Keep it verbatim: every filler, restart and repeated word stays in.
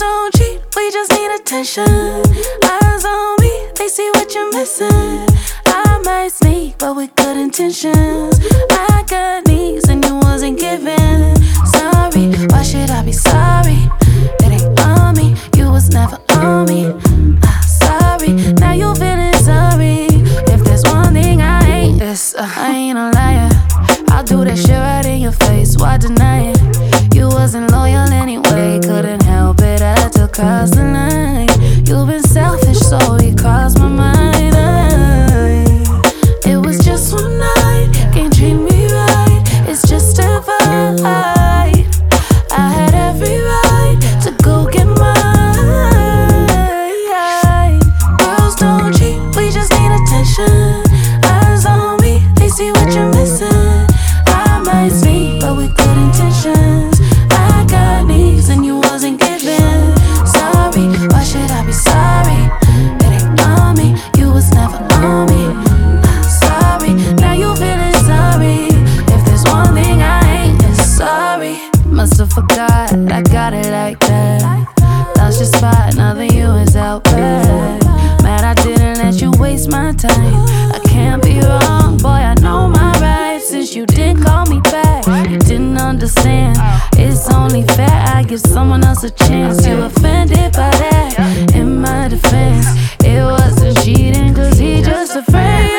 don't cheat, we just need attention. Eyes on me, they see what you're missing. I might sneak, but with good intentions. I got needs and you wasn't giving. Sorry, why should I be sorry? It ain't on me, you was never on me. I'm sorry, now you feeling sorry. If there's one thing I ain't, it's uh, I ain't a liar. I'll do that shit right in your face, why deny it? You wasn't loyal anyway, couldn't help it, I had to cross the line. You've been selfish, so you crossed my mind. I, it was just one night, can't treat me right, it's just a vibe. I had every right to go get mine. Girls don't cheat, we just need attention. Eyes on me, they see what you're missing. I might speak, but with good intentions. I got needs and you wasn't giving. Sorry, why should I be sorry? It ain't on me, you was never on me. I'm sorry, now you feeling sorry. If there's one thing I ain't, it's sorry. Must've forgot, I got it like that. Lost your spot, now that you is out back. Mad I didn't let you waste my time. I can't be wrong, boy, I know my rights. Since you didn't call me back, you didn't understand. It's only fair I give someone else a chance. You offended by that, in my defense, it wasn't cheating, cause he just afraid.